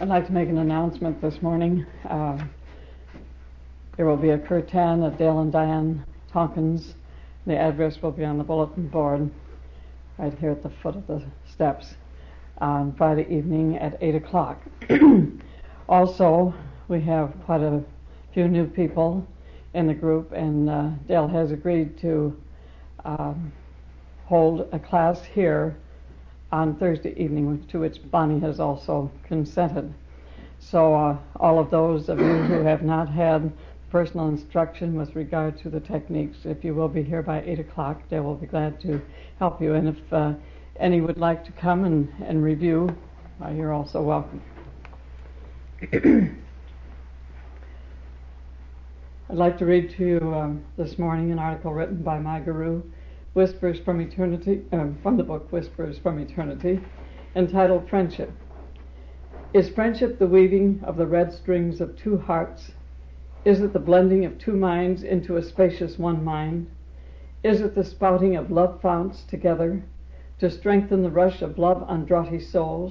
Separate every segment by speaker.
Speaker 1: I'd like to make an announcement this morning. There will be a curtain at Dale and Diane Tompkins. The address will be on the bulletin board right here at the foot of the steps on Friday evening at 8 o'clock. Also, we have quite a few new people in the group, and Dale has agreed to hold a class here on Thursday evening, to which Bonnie has also consented. So all of those of you who have not had personal instruction with regard to the techniques, if you will be here by 8 o'clock, they will be glad to help you. And if any would like to come and review, you're also welcome. I'd like to read to you this morning an article written by my guru, Whispers from Eternity, from the book Whispers from Eternity, entitled Friendship. Is friendship the weaving of the red strings of two hearts? Is it the blending of two minds into a spacious one mind? Is it the spouting of love founts together to strengthen the rush of love on draughty souls?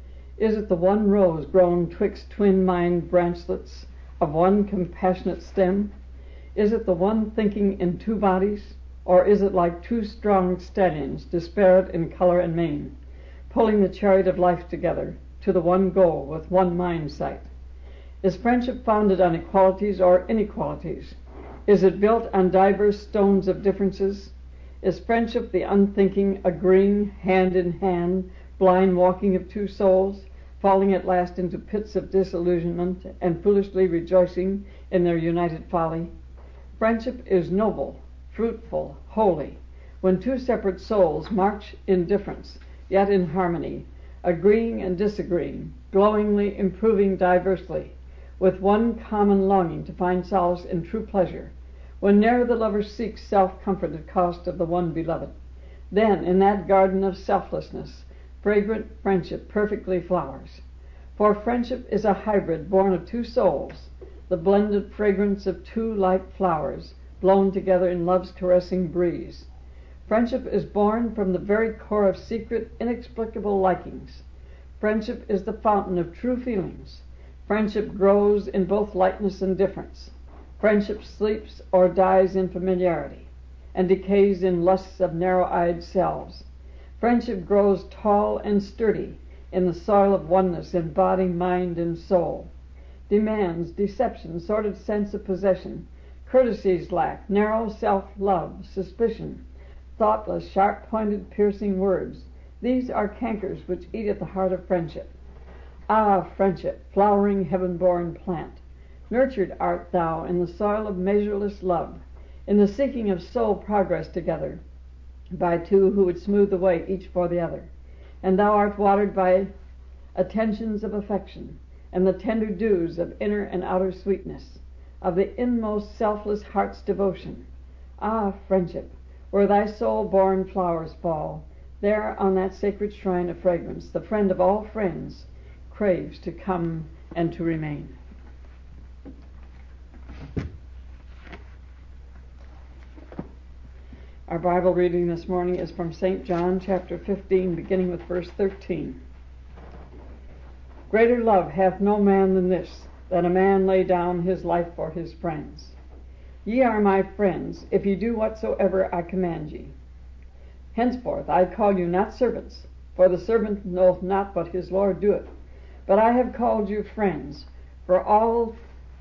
Speaker 1: Is it the one rose grown twixt twin mind branchlets of one compassionate stem? Is it the one thinking in two bodies? Or is it like two strong stallions, disparate in color and mane, pulling the chariot of life together to the one goal with one mind sight? Is friendship founded on equalities or inequalities? Is it built on diverse stones of differences? Is friendship the unthinking, agreeing, hand in hand, blind walking of two souls, falling at last into pits of disillusionment and foolishly rejoicing in their united folly? Friendship is noble, fruitful, holy, when two separate souls march in difference, yet in harmony, agreeing and disagreeing, glowingly improving diversely, with one common longing to find solace in true pleasure, when ne'er the lover seeks self-comfort at cost of the one beloved. Then, in that garden of selflessness, fragrant friendship perfectly flowers. For friendship is a hybrid born of two souls, the blended fragrance of two like flowers, blown together in love's caressing breeze. Friendship is born from the very core of secret, inexplicable likings. Friendship is the fountain of true feelings. Friendship grows in both lightness and difference. Friendship sleeps or dies in familiarity, and decays in lusts of narrow-eyed selves. Friendship grows tall and sturdy in the soil of oneness in body, mind, and soul. Demands, deception, sordid sense of possession, courtesies lack, narrow self-love, suspicion, thoughtless, sharp-pointed, piercing words. These are cankers which eat at the heart of friendship. Ah, friendship, flowering heaven-born plant, nurtured art thou in the soil of measureless love, in the seeking of soul progress together, by two who would smooth the way each for the other. And thou art watered by attentions of affection, and the tender dews of inner and outer sweetness, of the inmost selfless heart's devotion. Ah, friendship, where thy soul-born flowers fall, there on that sacred shrine of fragrance, the friend of all friends craves to come and to remain. Our Bible reading this morning is from St. John chapter 15, beginning with verse 13. Greater love hath no man than this, that a man lay down his life for his friends. Ye are my friends, if ye do whatsoever I command ye. Henceforth I call you not servants, for the servant knoweth not what his Lord doeth, but I have called you friends, for all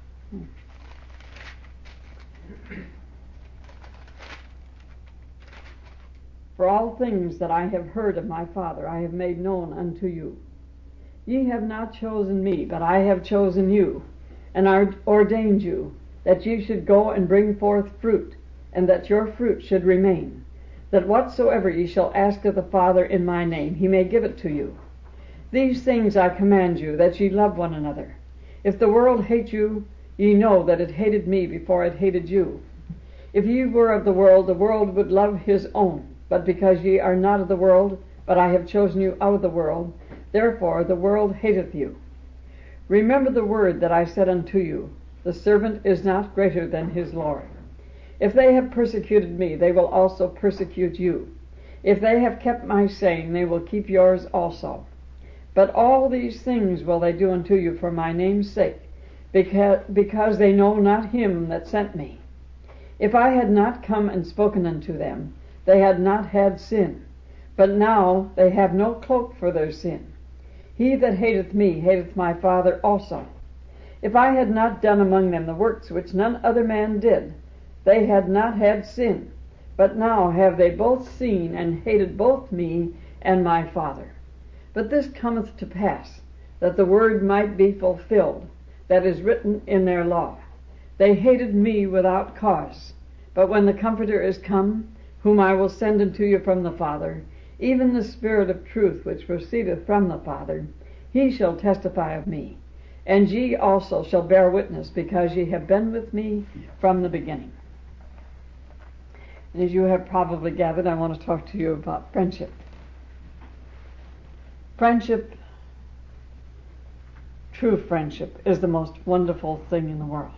Speaker 1: things that I have heard of my Father I have made known unto you. Ye have not chosen me, but I have chosen you, and ordained you, that ye should go and bring forth fruit, and that your fruit should remain, that whatsoever ye shall ask of the Father in my name, he may give it to you. These things I command you, that ye love one another. If the world hate you, ye know that it hated me before it hated you. If ye were of the world would love his own. But because ye are not of the world, but I have chosen you out of the world, therefore the world hateth you. Remember the word that I said unto you, the servant is not greater than his Lord. If they have persecuted me, they will also persecute you. If they have kept my saying, they will keep yours also. But all these things will they do unto you for my name's sake, because they know not him that sent me. If I had not come and spoken unto them, they had not had sin. But now they have no cloak for their sin. He that hateth me hateth my Father also. If I had not done among them the works which none other man did, they had not had sin. But now have they both seen and hated both me and my Father. But this cometh to pass, that the word might be fulfilled, that is written in their law. They hated me without cause. But when the Comforter is come, whom I will send unto you from the Father, even the Spirit of truth which proceedeth from the Father, he shall testify of me. And ye also shall bear witness, because ye have been with me from the beginning. And as you have probably gathered, I want to talk to you about friendship. Friendship, true friendship, is the most wonderful thing in the world.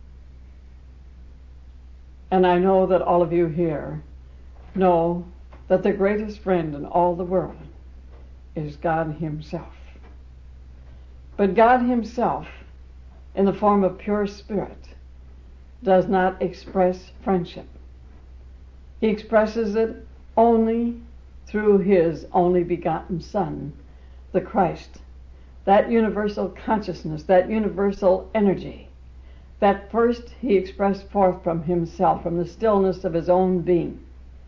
Speaker 1: And I know that all of you here know that the greatest friend in all the world is God himself. But God himself, in the form of pure spirit, does not express friendship. He expresses it only through his only begotten Son, the Christ, that universal consciousness, that universal energy, that first he expressed forth from himself, from the stillness of his own being.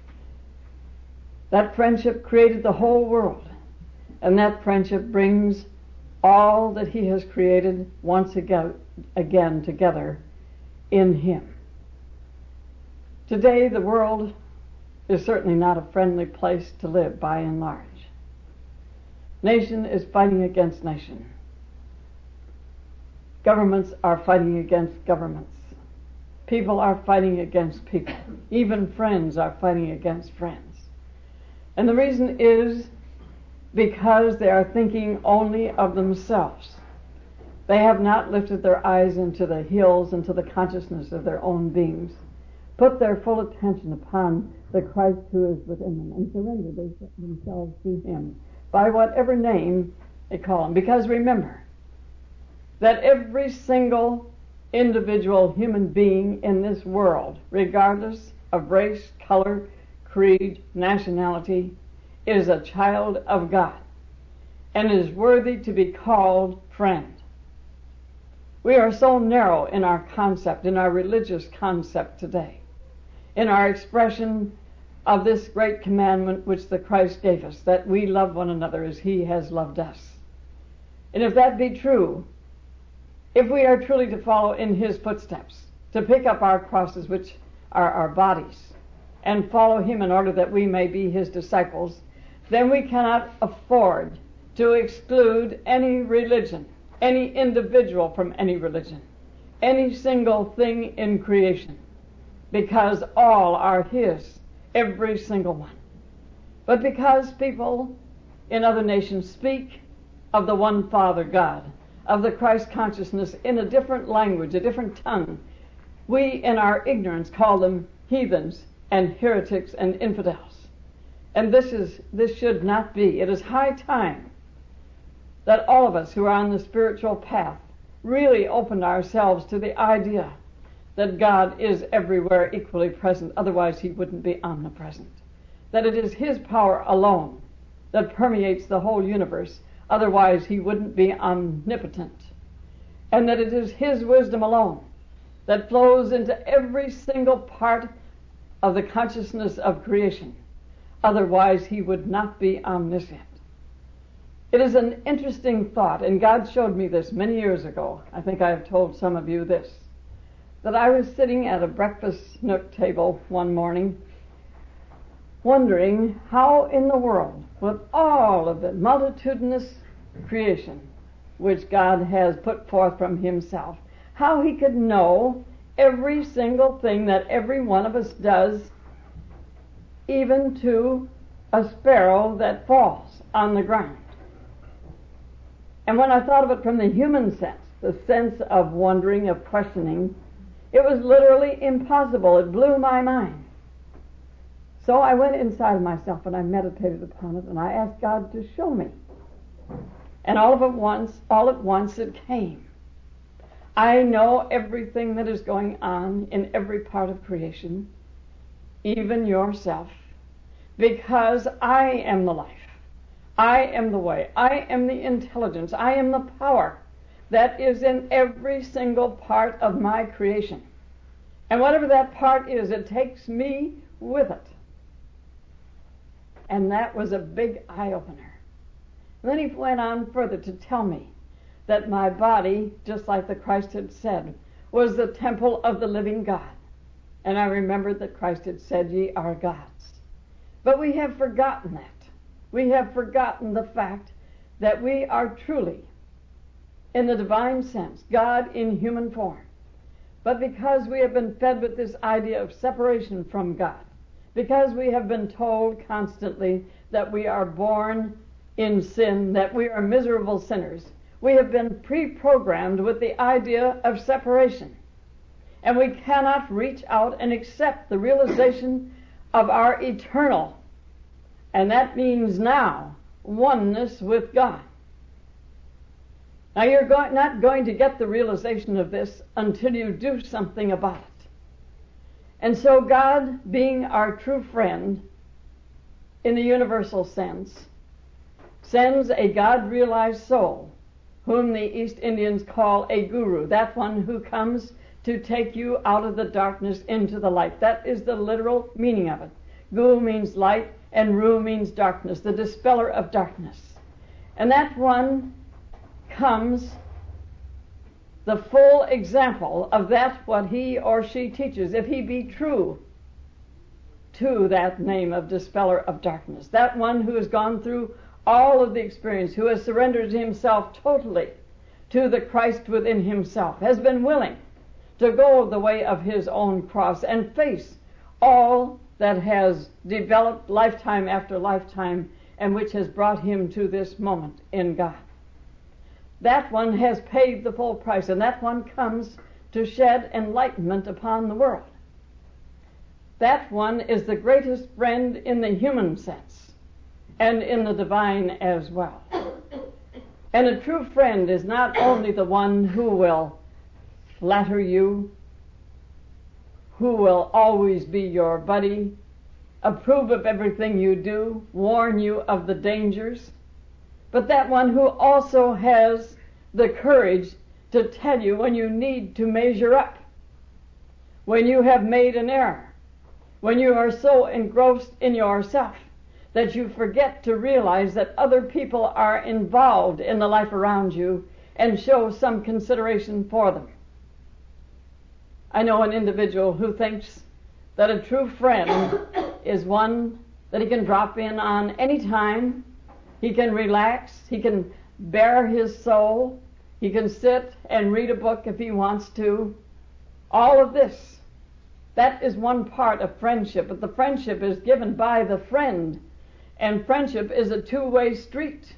Speaker 1: That friendship created the whole world, and that friendship brings all that he has created once again together in him. Today the world is certainly not a friendly place to live by and large. Nation is fighting against nation. Governments are fighting against governments. People are fighting against people. Even friends are fighting against friends. And the reason is because they are thinking only of themselves. They have not lifted their eyes into the hills, into the consciousness of their own beings, put their full attention upon the Christ who is within them, and surrender themselves to him by whatever name they call him. Because remember that every single individual human being in this world, regardless of race, color, creed, nationality, is a child of God and is worthy to be called friend. We are so narrow in our concept, in our religious concept today, in our expression of this great commandment which the Christ gave us, that we love one another as he has loved us. And if that be true, if we are truly to follow in his footsteps, to pick up our crosses, which are our bodies, and follow him in order that we may be his disciples, then we cannot afford to exclude any religion, any individual from any religion, any single thing in creation, because all are his, every single one. But because people in other nations speak of the one Father God, of the Christ consciousness in a different language, a different tongue, we in our ignorance call them heathens and heretics and infidels. And this should not be. It is high time that all of us who are on the spiritual path really open ourselves to the idea that God is everywhere equally present, otherwise he wouldn't be omnipresent. That it is his power alone that permeates the whole universe, otherwise he wouldn't be omnipotent. And that it is his wisdom alone that flows into every single part of the consciousness of creation, otherwise he would not be omniscient. It is an interesting thought, and God showed me this many years ago. I think I have told some of you this, that I was sitting at a breakfast nook table one morning, wondering how in the world, with all of the multitudinous creation which God has put forth from himself, how he could know every single thing that every one of us does, even to a sparrow that falls on the ground. And when I thought of it from the human sense, the sense of wondering, of questioning, it was literally impossible. It blew my mind. So I went inside of myself and I meditated upon it, and I asked God to show me. And all at once it came. I know everything that is going on in every part of creation, even yourself, because I am the life. I am the way. I am the intelligence. I am the power that is in every single part of my creation. And whatever that part is, it takes me with it. And that was a big eye-opener. And then he went on further to tell me that my body, just like the Christ had said, was the temple of the living God. And I remembered that Christ had said, "Ye are gods." But we have forgotten that. We have forgotten the fact that we are truly, in the divine sense, God in human form. But because we have been fed with this idea of separation from God, because we have been told constantly that we are born in sin, that we are miserable sinners, we have been pre-programmed with the idea of separation. And we cannot reach out and accept the realization of our eternal, and that means now, oneness with God. Now you're not going to get the realization of this until you do something about it. And so God, being our true friend in the universal sense, sends a God-realized soul, whom the East Indians call a guru, that one who comes to take you out of the darkness into the light. That is the literal meaning of it. Gu means light, and Ru means darkness, the dispeller of darkness. And that one comes the full example of that what he or she teaches, if he be true to that name of dispeller of darkness. That one who has gone through all of the experience, who has surrendered himself totally to the Christ within himself, has been willing to go the way of his own cross and face all that has developed lifetime after lifetime and which has brought him to this moment in God. That one has paid the full price, and that one comes to shed enlightenment upon the world. That one is the greatest friend in the human sense and in the divine as well. And a true friend is not only the one who will flatter you, who will always be your buddy, approve of everything you do, warn you of the dangers, but that one who also has the courage to tell you when you need to measure up, when you have made an error, when you are so engrossed in yourself that you forget to realize that other people are involved in the life around you and show some consideration for them. I know an individual who thinks that a true friend is one that he can drop in on any time. He can relax. He can bare his soul. He can sit and read a book if he wants to. All of this, that is one part of friendship. But the friendship is given by the friend. And friendship is a two-way street.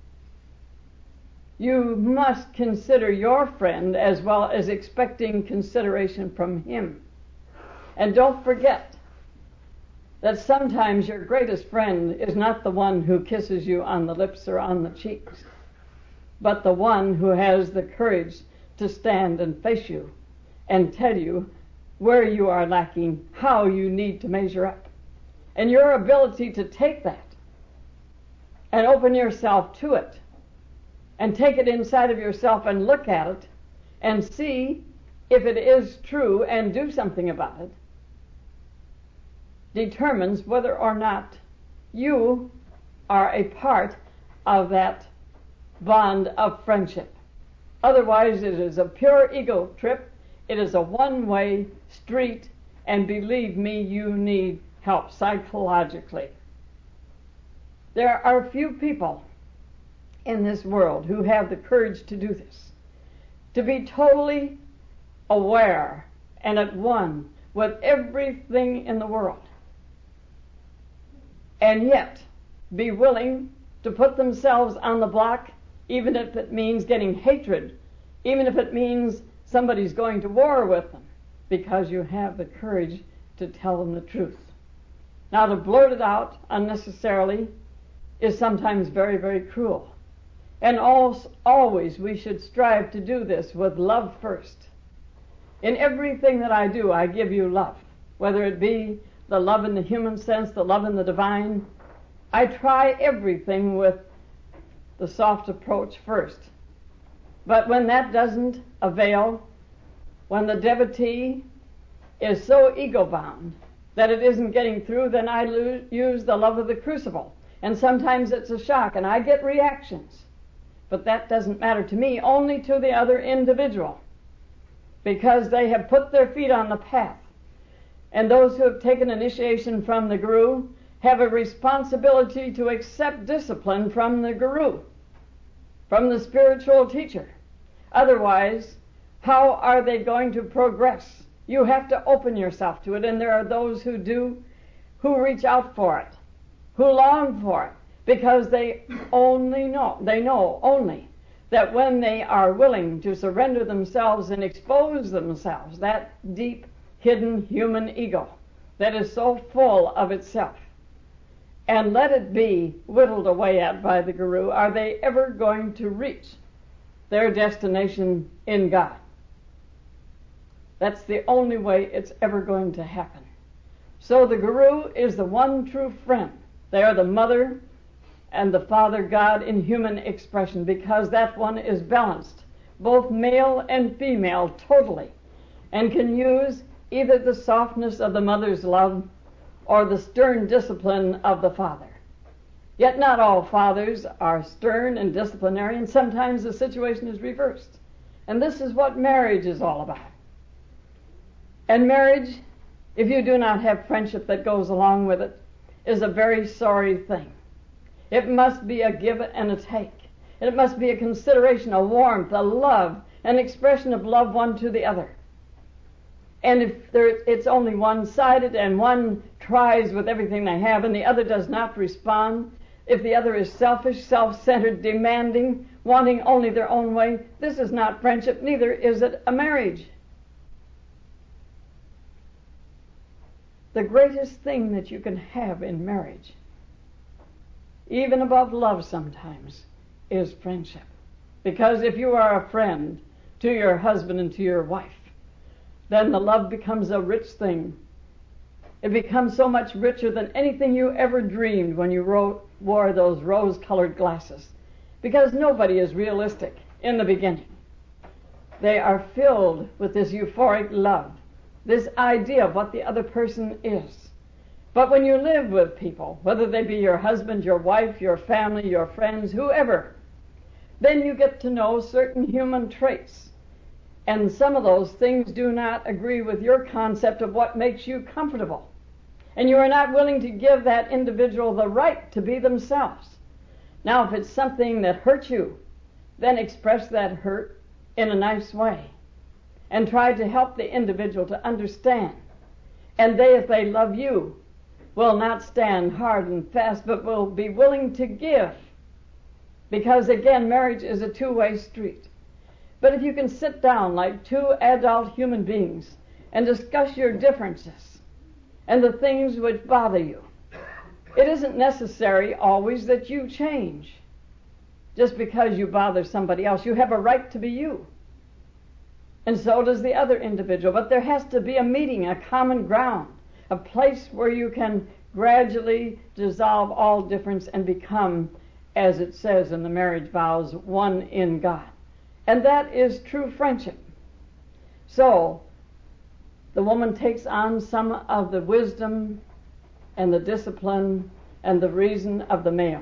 Speaker 1: You must consider your friend as well as expecting consideration from him. And don't forget that sometimes your greatest friend is not the one who kisses you on the lips or on the cheeks, but the one who has the courage to stand and face you and tell you where you are lacking, how you need to measure up. And your ability to take that and open yourself to it and take it inside of yourself and look at it and see if it is true and do something about it determines whether or not you are a part of that bond of friendship. Otherwise, it is a pure ego trip. It is a one-way street, and believe me, you need help psychologically. There are few people in this world who have the courage to do this, to be totally aware and at one with everything in the world, and yet be willing to put themselves on the block, even if it means getting hatred, even if it means somebody's going to war with them, because you have the courage to tell them the truth. Now, to blurt it out unnecessarily is sometimes very, very cruel. And always we should strive to do this with love first. In everything that I do, I give you love, whether it be the love in the human sense, the love in the divine. I try everything with the soft approach first. But when that doesn't avail, when the devotee is so ego-bound that it isn't getting through, then I use the love of the crucible. And sometimes it's a shock, and I get reactions. But that doesn't matter to me, only to the other individual, because they have put their feet on the path. And those who have taken initiation from the Guru have a responsibility to accept discipline from the Guru, from the spiritual teacher. Otherwise, how are they going to progress? You have to open yourself to it, and there are those who do, who reach out for it, who long for it, because they know only that when they are willing to surrender themselves and expose themselves, that deep, hidden human ego that is so full of itself, and let it be whittled away at by the Guru, are they ever going to reach their destination in God. That's the only way it's ever going to happen. So the Guru is the one true friend. They are the mother and the Father God in human expression, because that one is balanced, both male and female, totally, and can use either the softness of the mother's love or the stern discipline of the father. Yet not all fathers are stern and disciplinary, and sometimes the situation is reversed. And this is what marriage is all about. And marriage, if you do not have friendship that goes along with it, is a very sorry thing. It must be a give and a take. It must be a consideration, a warmth, a love, an expression of love one to the other. And if it's only one-sided and one tries with everything they have and the other does not respond, if the other is selfish, self-centered, demanding, wanting only their own way, this is not friendship, neither is it a marriage. The greatest thing that you can have in marriage, even above love sometimes, is friendship. Because if you are a friend to your husband and to your wife, then the love becomes a rich thing. It becomes so much richer than anything you ever dreamed when you wore those rose-colored glasses. Because nobody is realistic in the beginning. They are filled with this euphoric love, this idea of what the other person is. But when you live with people, whether they be your husband, your wife, your family, your friends, whoever, then you get to know certain human traits. And some of those things do not agree with your concept of what makes you comfortable. And you are not willing to give that individual the right to be themselves. Now, if it's something that hurts you, then express that hurt in a nice way. And try to help the individual to understand. And they, if they love you, will not stand hard and fast, but will be willing to give. Because, again, marriage is a two-way street. But if you can sit down like two adult human beings and discuss your differences and the things which bother you, it isn't necessary always that you change. Just because you bother somebody else, you have a right to be you. And so does the other individual. But there has to be a meeting, a common ground, a place where you can gradually dissolve all difference and become, as it says in the marriage vows, one in God. And that is true friendship. So, the woman takes on some of the wisdom and the discipline and the reason of the male.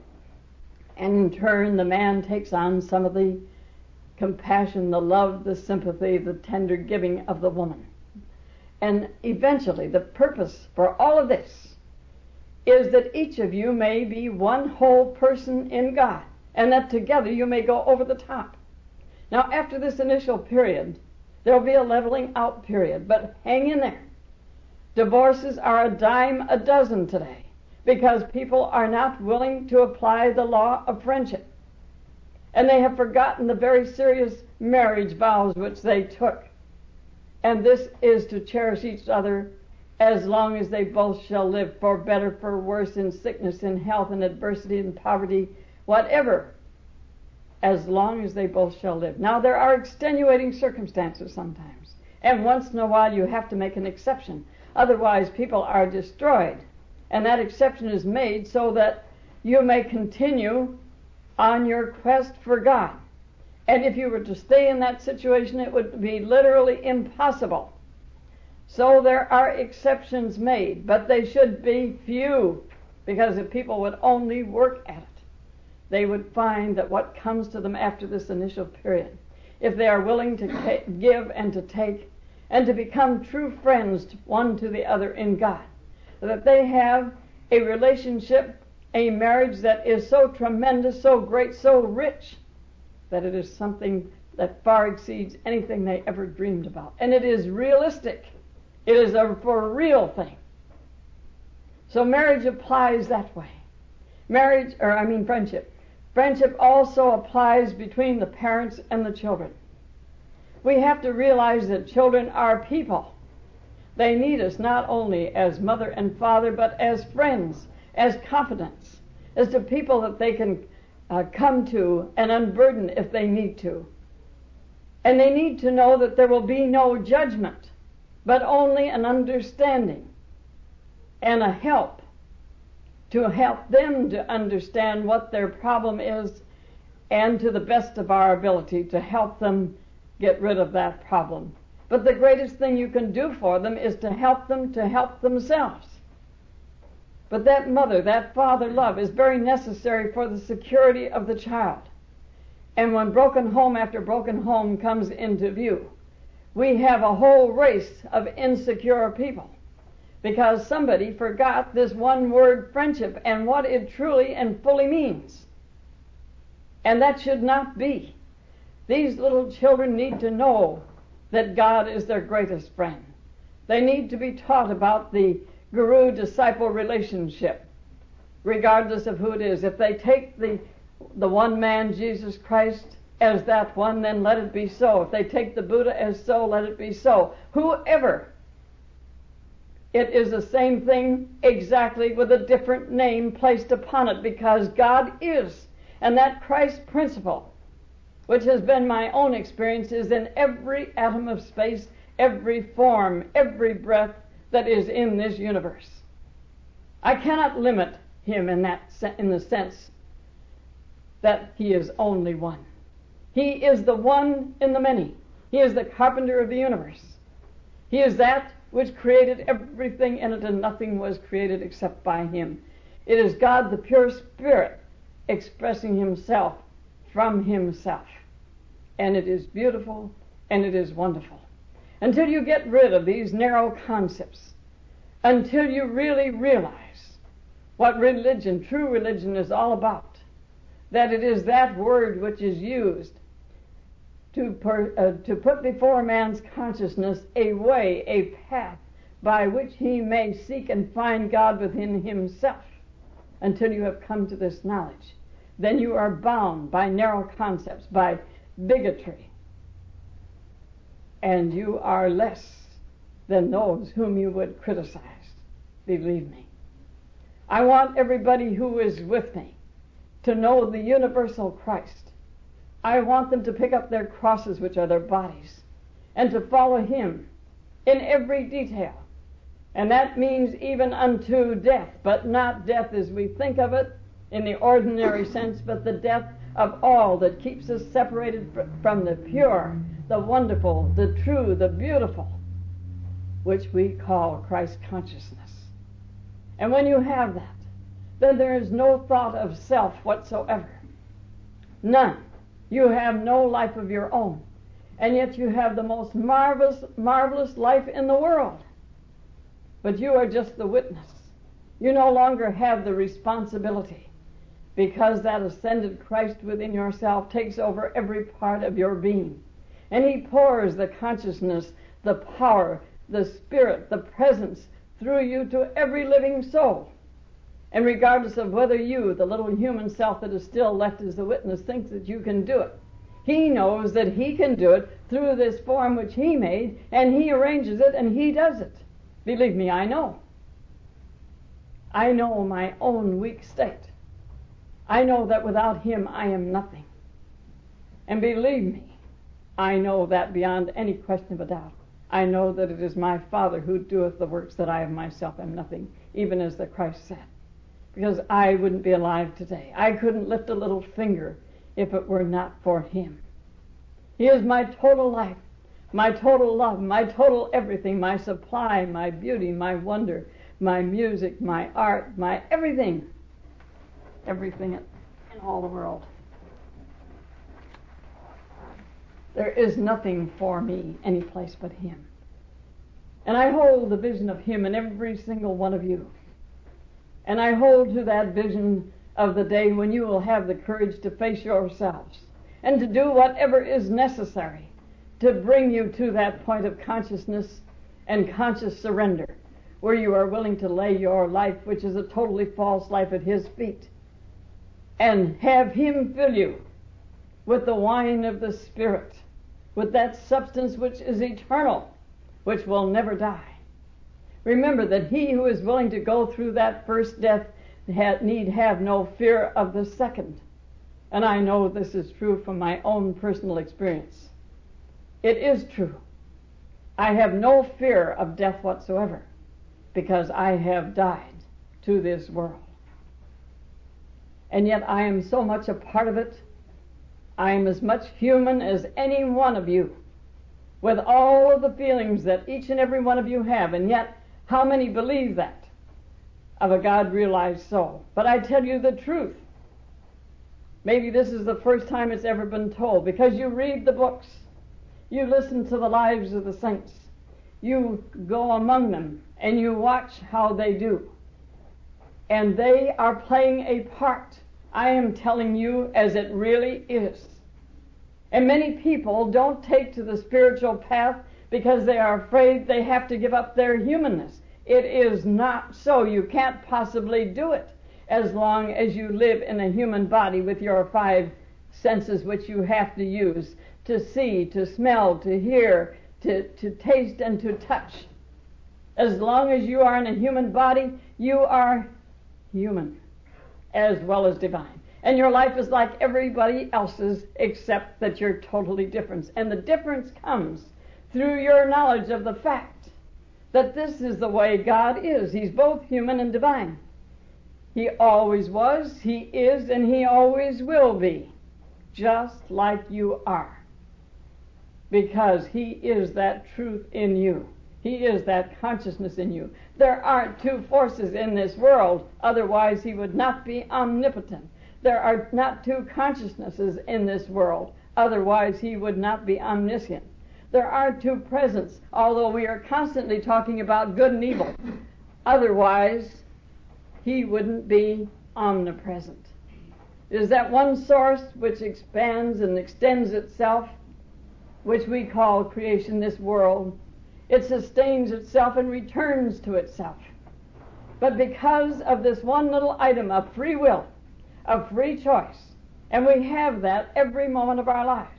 Speaker 1: And in turn, the man takes on some of the compassion, the love, the sympathy, the tender giving of the woman. And eventually, the purpose for all of this is that each of you may be one whole person in God, and that together you may go over the top. Now, after this initial period, there will be a leveling out period, but hang in there. Divorces are a dime a dozen today because people are not willing to apply the law of friendship. And they have forgotten the very serious marriage vows which they took. And this is to cherish each other as long as they both shall live, for better, for worse, in sickness, in health, in adversity, in poverty, whatever as long as they both shall live. Now, there are extenuating circumstances sometimes, and once in a while you have to make an exception. Otherwise, people are destroyed, and that exception is made so that you may continue on your quest for God. And if you were to stay in that situation, it would be literally impossible. So there are exceptions made, but they should be few, because if people would only work at it, they would find that what comes to them after this initial period, if they are willing to give and to take, and to become true friends one to the other in God, that they have a relationship, a marriage that is so tremendous, so great, so rich, that it is something that far exceeds anything they ever dreamed about. And it is realistic. It is a for real thing. So marriage applies that way. Friendship. Friendship also applies between the parents and the children. We have to realize that children are people. They need us not only as mother and father, but as friends, as confidants, as to people that they can come to and unburden if they need to. And they need to know that there will be no judgment, but only an understanding and a help to help them to understand what their problem is, and to the best of our ability to help them get rid of that problem. But the greatest thing you can do for them is to help them to help themselves. But that mother, that father love is very necessary for the security of the child. And when broken home after broken home comes into view, we have a whole race of insecure people, because somebody forgot this one word, friendship, and what it truly and fully means. And that should not be. These little children need to know that God is their greatest friend. They need to be taught about the guru-disciple relationship, regardless of who it is. If they take the one man, Jesus Christ, as that one, then let it be so. If they take the Buddha as so, let it be so. Whoever, it is the same thing exactly with a different name placed upon it, because God is. And that Christ principle, which has been my own experience, is in every atom of space, every form, every breath that is in this universe. I cannot limit him in the sense that he is only one. He is the one in the many. He is the carpenter of the universe. He is that which created everything in it, and nothing was created except by him. It is God, the pure spirit, expressing himself from himself. And it is beautiful and it is wonderful. Until you get rid of these narrow concepts, until you really realize what religion, true religion, is all about, that it is that word which is used to put before man's consciousness a way, a path by which he may seek and find God within himself. Until you have come to this knowledge, then you are bound by narrow concepts, by bigotry, and you are less than those whom you would criticize. Believe me. I want everybody who is with me to know the universal Christ. I want them to pick up their crosses, which are their bodies, and to follow him in every detail. And that means even unto death, but not death as we think of it in the ordinary sense, but the death of all that keeps us separated from the pure, the wonderful, the true, the beautiful, which we call Christ consciousness. And when you have that, then there is no thought of self whatsoever. None. You have no life of your own. And yet you have the most marvelous life in the world. But you are just the witness. You no longer have the responsibility, because that ascended Christ within yourself takes over every part of your being. And he pours the consciousness, the power, the spirit, the presence through you to every living soul. And regardless of whether you, the little human self that is still left as a witness, thinks that you can do it, he knows that he can do it through this form which he made, and he arranges it and he does it. Believe me, I know. I know my own weak state. I know that without him I am nothing. And believe me, I know that beyond any question of a doubt. I know that it is my Father who doeth the works, that I of myself am nothing, even as the Christ said. Because I wouldn't be alive today. I couldn't lift a little finger if it were not for him. He is my total life, my total love, my total everything, my supply, my beauty, my wonder, my music, my art, my everything. Everything in all the world. There is nothing for me any place but him. And I hold the vision of him in every single one of you. And I hold to that vision of the day when you will have the courage to face yourselves and to do whatever is necessary to bring you to that point of consciousness and conscious surrender, where you are willing to lay your life, which is a totally false life, at his feet, and have him fill you with the wine of the Spirit, with that substance which is eternal, which will never die. Remember that he who is willing to go through that first death need have no fear of the second. And I know this is true from my own personal experience. It is true. I have no fear of death whatsoever, because I have died to this world. And yet I am so much a part of it. I am as much human as any one of you, with all of the feelings that each and every one of you have. And yet, how many believe that of a God realized soul? But I tell you the truth. Maybe this is the first time it's ever been told, because you read the books, you listen to the lives of the saints, you go among them, and you watch how they do. And they are playing a part, I am telling you, as it really is. And many people don't take to the spiritual path because they are afraid they have to give up their humanness. It is not so. You can't possibly do it as long as you live in a human body with your 5 senses which you have to use to see, to smell, to hear, to taste, and to touch. As long as you are in a human body, you are human as well as divine. And your life is like everybody else's, except that you're totally different. And the difference comes through your knowledge of the fact that this is the way God is. He's both human and divine. He always was, he is, and he always will be, just like you are. Because he is that truth in you. He is that consciousness in you. There aren't 2 forces in this world, otherwise he would not be omnipotent. There are not 2 consciousnesses in this world, otherwise he would not be omniscient. There are 2 presents, although we are constantly talking about good and evil. Otherwise, he wouldn't be omnipresent. It is that one source which expands and extends itself, which we call creation, this world. It sustains itself and returns to itself. But because of this one little item of free will, of free choice, and we have that every moment of our lives.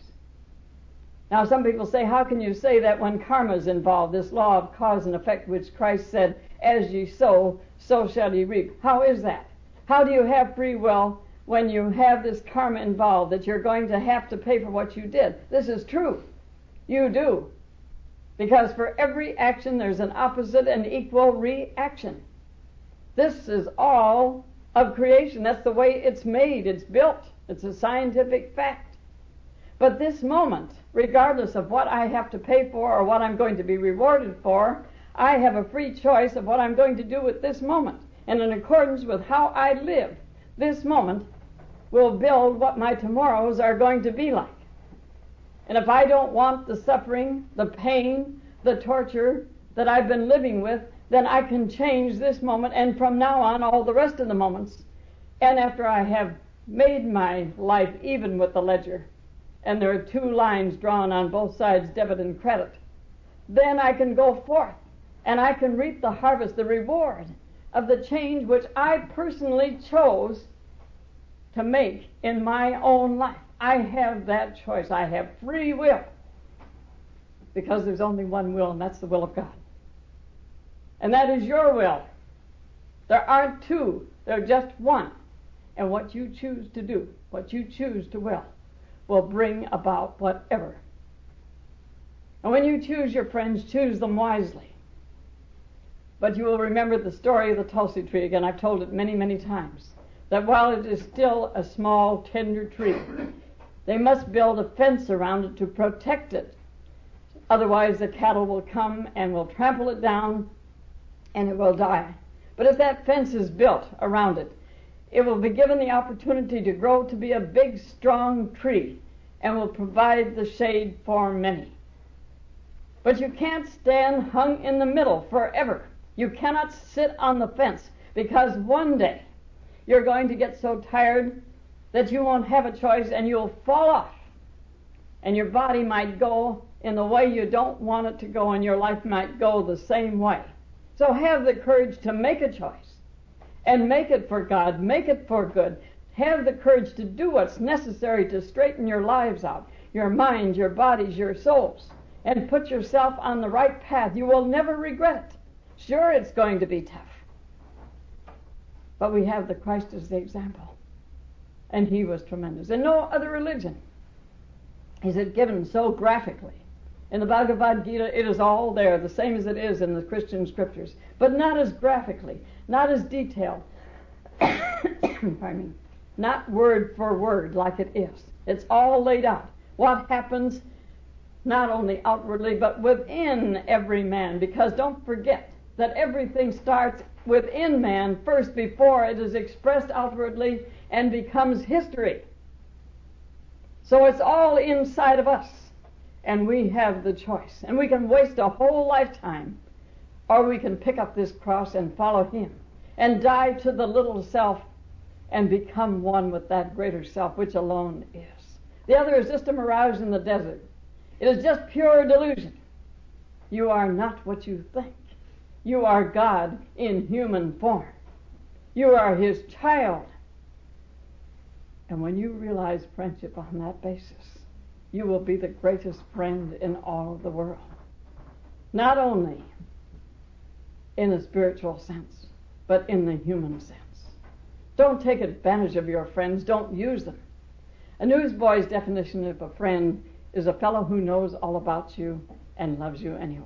Speaker 1: Now, some people say, how can you say that when karma is involved, this law of cause and effect, which Christ said, as ye sow, so shall ye reap? How is that? How do you have free will when you have this karma involved, that you're going to have to pay for what you did? This is true. You do. Because for every action, there's an opposite and equal reaction. This is all of creation. That's the way it's made. It's built. It's a scientific fact. But this moment, regardless of what I have to pay for or what I'm going to be rewarded for, I have a free choice of what I'm going to do with this moment. And in accordance with how I live, this moment will build what my tomorrows are going to be like. And if I don't want the suffering, the pain, the torture that I've been living with, then I can change this moment, and from now on all the rest of the moments. And after I have made my life even with the ledger, and there are 2 lines drawn on both sides, debit and credit, then I can go forth and I can reap the harvest, the reward of the change which I personally chose to make in my own life. I have that choice. I have free will, because there's only one will, and that's the will of God. And that is your will. There aren't 2, there's just one. And what you choose to do, what you choose to will will bring about whatever. And when you choose your friends, choose them wisely. But you will remember the story of the Tulsi tree again. I've told it many, many times. That while it is still a small, tender tree, they must build a fence around it to protect it. Otherwise, the cattle will come and will trample it down, and it will die. But if that fence is built around it, it will be given the opportunity to grow to be a big, strong tree and will provide the shade for many. But you can't stand hung in the middle forever. You cannot sit on the fence, because one day you're going to get so tired that you won't have a choice and you'll fall off. And your body might go in the way you don't want it to go, and your life might go the same way. So have the courage to make a choice and make it for God, make it for good. Have the courage to do what's necessary to straighten your lives out, your minds, your bodies, your souls, and put yourself on the right path. You will never regret it. Sure, it's going to be tough. But we have the Christ as the example. And he was tremendous. And no other religion is it given so graphically. In the Bhagavad Gita, it is all there, the same as it is in the Christian scriptures, but not as graphically, not as detailed, pardon me, not word for word like it is. It's all laid out. What happens not only outwardly, but within every man, because don't forget that everything starts within man first before it is expressed outwardly and becomes history. So it's all inside of us. And we have the choice. And we can waste a whole lifetime, or we can pick up this cross and follow him and die to the little self and become one with that greater self, which alone is. The other is just a mirage in the desert. It is just pure delusion. You are not what you think. You are God in human form. You are his child. And when you realize friendship on that basis, you will be the greatest friend in all of the world. Not only in a spiritual sense, but in the human sense. Don't take advantage of your friends. Don't use them. A newsboy's definition of a friend is a fellow who knows all about you and loves you anyway.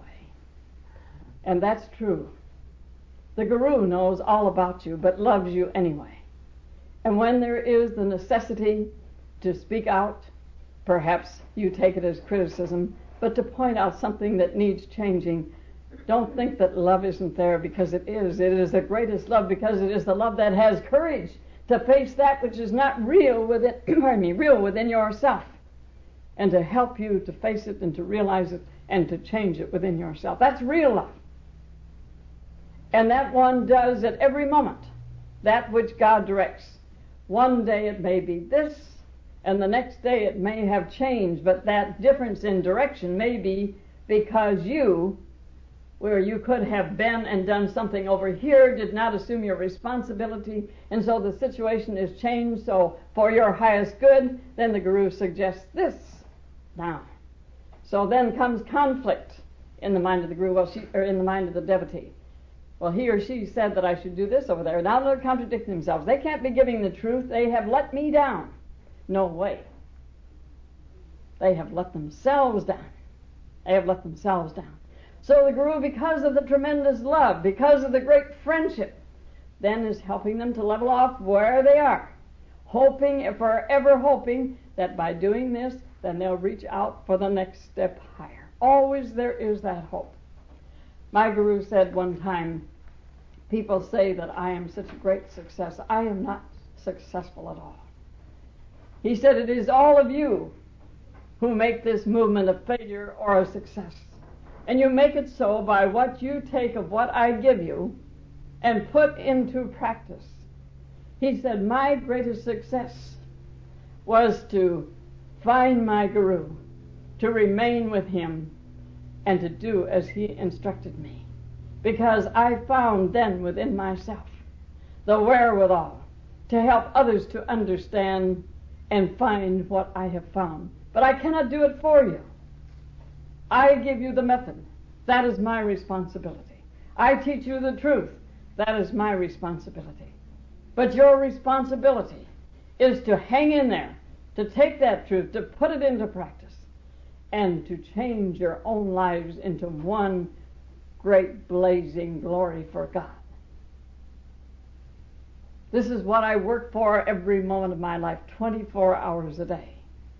Speaker 1: And that's true. The guru knows all about you, but loves you anyway. And when there is the necessity to speak out, perhaps you take it as criticism, but to point out something that needs changing, don't think that love isn't there, because it is. It is the greatest love, because it is the love that has courage to face that which is not real within, real within yourself, and to help you to face it and to realize it and to change it within yourself. That's real love. And that one does at every moment that which God directs. One day it may be this, and the next day it may have changed, but that difference in direction may be because you, where you could have been and done something over here, did not assume your responsibility, and so the situation is changed. So for your highest good, then the guru suggests this now. So then comes conflict in the mind of the guru, or in the mind of the devotee. Well, he or she said that I should do this over there. Now they're contradicting themselves. They can't be giving the truth. They have let me down. No way. They have let themselves down. They have let themselves down. So the guru, because of the tremendous love, because of the great friendship, then is helping them to level off where they are, hoping, forever hoping, that by doing this, then they'll reach out for the next step higher. Always there is that hope. My guru said one time, people say that I am such a great success. I am not successful at all. He said, it is all of you who make this movement a failure or a success. And you make it so by what you take of what I give you and put into practice. He said, my greatest success was to find my guru, to remain with him, and to do as he instructed me. Because I found then within myself the wherewithal to help others to understand and find what I have found. But I cannot do it for you. I give you the method. That is my responsibility. I teach you the truth. That is my responsibility. But your responsibility is to hang in there to take that truth, to put it into practice, and to change your own lives into one great blazing glory for God. This is what I work for every moment of my life, 24 hours a day.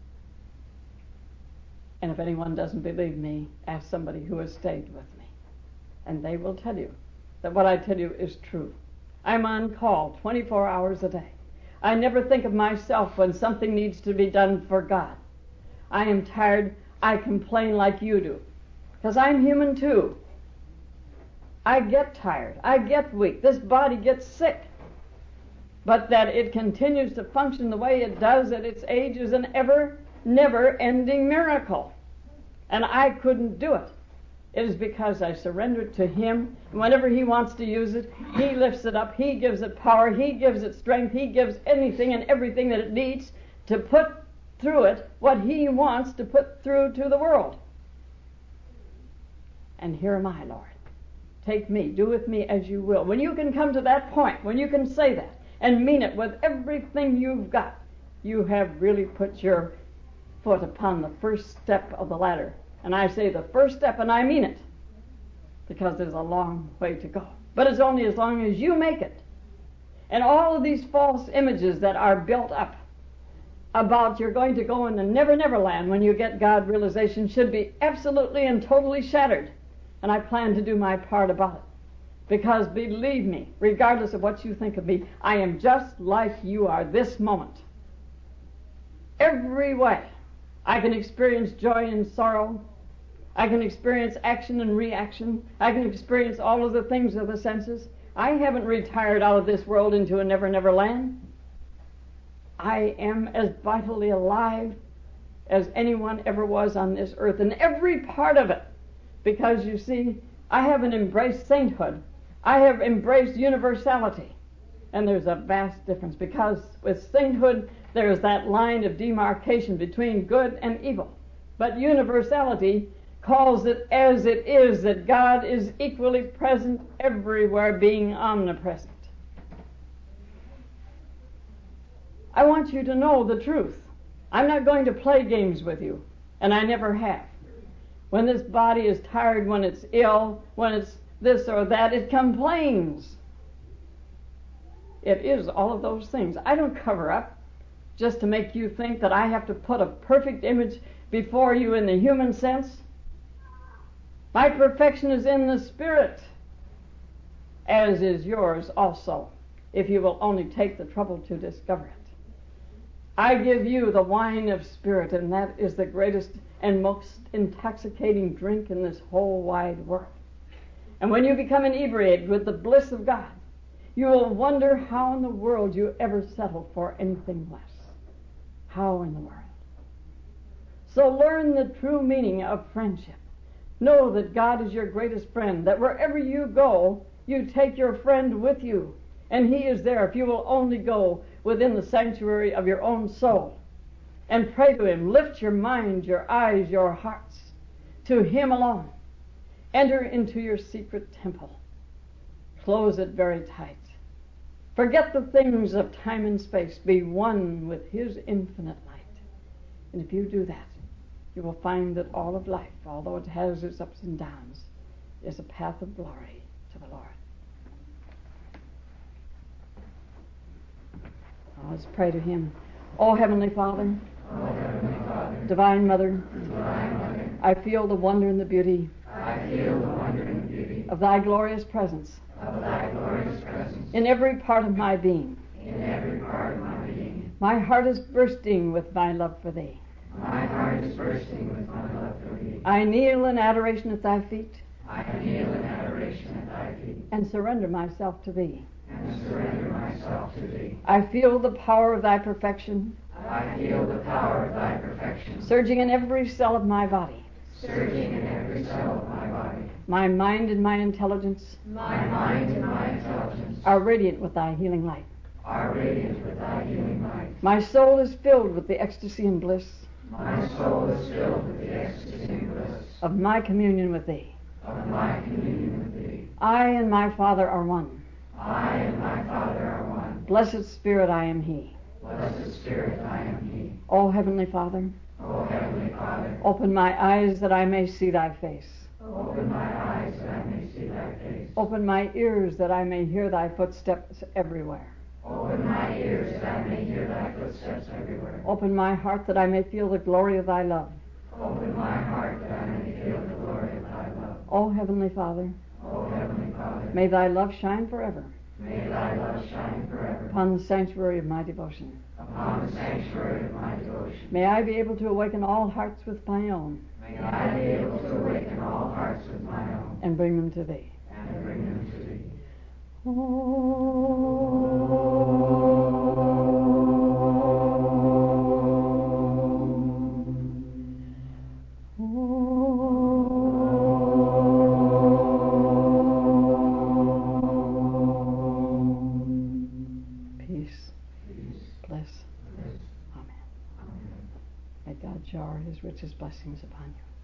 Speaker 1: And if anyone doesn't believe me, ask somebody who has stayed with me. And they will tell you that what I tell you is true. I'm on call 24 hours a day. I never think of myself when something needs to be done for God. I am tired. I complain like you do, because I'm human too. I get tired. I get weak. This body gets sick. But that it continues to function the way it does at its age is an never-ending miracle. And I couldn't do it. It is because I surrendered to Him. And whenever He wants to use it, He lifts it up. He gives it power. He gives it strength. He gives anything and everything that it needs to put through it what He wants to put through to the world. And here am I, Lord. Take me. Do with me as you will. When you can come to that point, when you can say that, and mean it with everything you've got, you have really put your foot upon the first step of the ladder. And I say the first step, and I mean it, because there's a long way to go. But it's only as long as you make it. And all of these false images that are built up about you're going to go in the Never Never Land when you get God realization should be absolutely and totally shattered. And I plan to do my part about it. Because believe me, regardless of what you think of me, I am just like you are this moment. Every way. I can experience joy and sorrow. I can experience action and reaction. I can experience all of the things of the senses. I haven't retired out of this world into a never, never land. I am as vitally alive as anyone ever was on this earth, in every part of it. Because, you see, I haven't embraced sainthood. I have embraced universality. And there's a vast difference, because with sainthood, there's that line of demarcation between good and evil. But universality calls it as it is, that God is equally present everywhere, being omnipresent. I want you to know the truth. I'm not going to play games with you, and I never have. When this body is tired, when it's ill, when it's this or that, it complains. It is all of those things. I don't cover up just to make you think that I have to put a perfect image before you in the human sense. My perfection is in the Spirit, as is yours also, if you will only take the trouble to discover it. I give you the wine of Spirit, and that is the greatest and most intoxicating drink in this whole wide world. And when you become inebriated with the bliss of God, you will wonder how in the world you ever settled for anything less. How in the world? So learn the true meaning of friendship. Know that God is your greatest friend, that wherever you go, you take your friend with you. And He is there if you will only go within the sanctuary of your own soul and pray to Him. Lift your mind, your eyes, your hearts to Him alone. Enter into your secret temple. Close it very tight. Forget the things of time and space. Be one with His infinite light. And if you do that, you will find that all of life, although it has its ups and downs, is a path of glory to the Lord. Let's pray to Him. Oh, Heavenly Father, Divine Mother, I feel the wonder and the beauty of Thy glorious presence in every part of my being. My heart is bursting with my love for Thee. I kneel in adoration at Thy feet. And surrender myself to Thee. I feel the power of Thy perfection. Surging in every cell of my body. My mind and my intelligence are radiant with Thy healing light. My soul is filled with the ecstasy and bliss of my communion with Thee. I and my Father are one. Blessed Spirit, I am He.
Speaker 2: Blessed Spirit, I am He.
Speaker 1: O Heavenly Father,
Speaker 2: O Heavenly Father,
Speaker 1: open my eyes that I may see Thy face.
Speaker 2: open my eyes that I may see Thy face.
Speaker 1: Open my ears that I may hear Thy footsteps everywhere.
Speaker 2: Open my ears that I may hear Thy footsteps everywhere.
Speaker 1: Open my heart that I may feel the glory of Thy love.
Speaker 2: Open my heart that I may feel the glory of Thy love.
Speaker 1: O Heavenly Father,
Speaker 2: O Heavenly Father,
Speaker 1: may Thy love shine forever
Speaker 2: may Thy love shine forever
Speaker 1: upon the sanctuary of my devotion.
Speaker 2: upon the sanctuary of my devotion.
Speaker 1: May I be able to awaken all hearts with my own
Speaker 2: May I be able to awaken all hearts with my own
Speaker 1: and bring them to Thee.
Speaker 2: and bring them to Thee.
Speaker 1: Peace, bliss. Amen. May God shower His richest blessings upon you.